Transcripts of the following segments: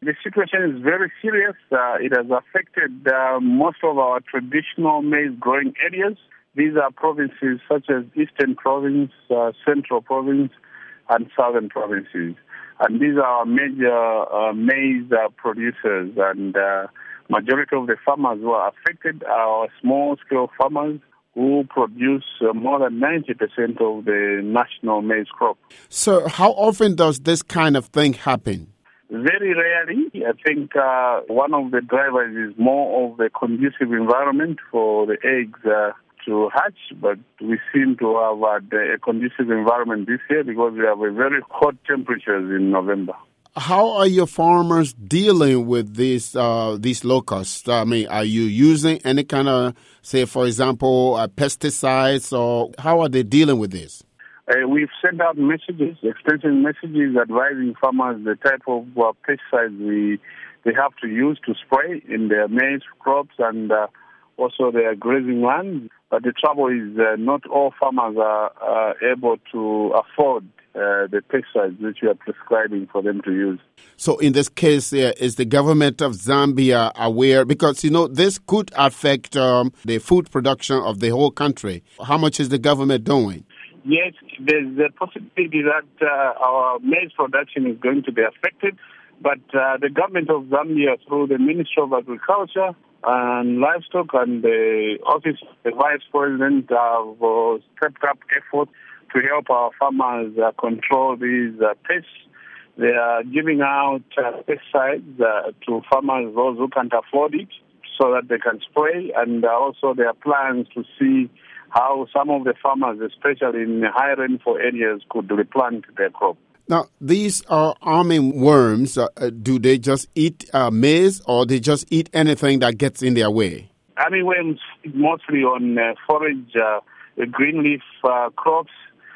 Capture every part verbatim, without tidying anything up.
The situation is very serious. Uh, it has affected uh, most of our traditional maize-growing areas. These are provinces such as Eastern Province, uh, Central Province, and Southern Provinces. And these are our major uh, maize uh, producers, and uh, majority of the farmers who are affected are small-scale farmers who produce uh, more than ninety percent of the national maize crop. So how often does this kind of thing happen? Very rarely. I think uh, one of the drivers is more of the conducive environment for the eggs uh, to hatch, but we seem to have had a conducive environment this year because we have a very hot temperatures in November. How are your farmers dealing with these uh, these locusts? I mean, are you using any kind of, say, for example, uh, pesticides, or how are they dealing with this? Uh, we've sent out messages, extension messages advising farmers the type of uh, pesticides we they have to use to spray in their maize crops and uh, also their grazing lands. But the trouble is uh, not all farmers are uh, able to afford uh, the pesticides which we are prescribing for them to use. So in this case, uh, is the government of Zambia aware? Because, you know, this could affect um, the food production of the whole country. How much is the government doing? Yes, there's a possibility that uh, our maize production is going to be affected, but uh, the government of Zambia, through the Ministry of Agriculture and Livestock and the Office of the Vice President, have uh, stepped up efforts to help our farmers uh, control these uh, pests. They are giving out uh, pesticides uh, to farmers, those who can't afford it, so that they can spray, and uh, also there are plans to see how some of the farmers, especially in high rainfall areas, could replant their crop. Now, these are arming worms. Uh, do they just eat uh, maize, or they just eat anything that gets in their way? Arming worms feed mostly on uh, forage, uh, green leaf uh, crops,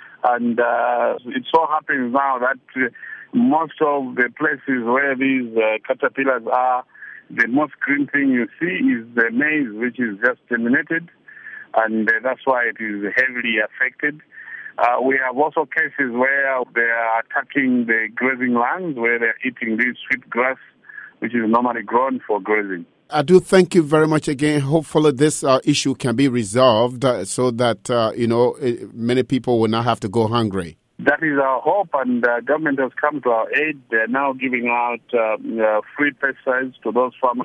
and uh, it so happens now that uh, most of the places where these uh, caterpillars are, the most green thing you see is the maize, which is just germinated. And uh, that's why it is heavily affected. Uh, we have also cases where they are attacking the grazing lands, where they're eating this sweet grass, which is normally grown for grazing. I do thank you very much again. Hopefully this uh, issue can be resolved uh, so that, uh, you know, many people will not have to go hungry. That is our hope, and the uh, government has come to our aid. They're now giving out uh, uh, free pesticides to those farmers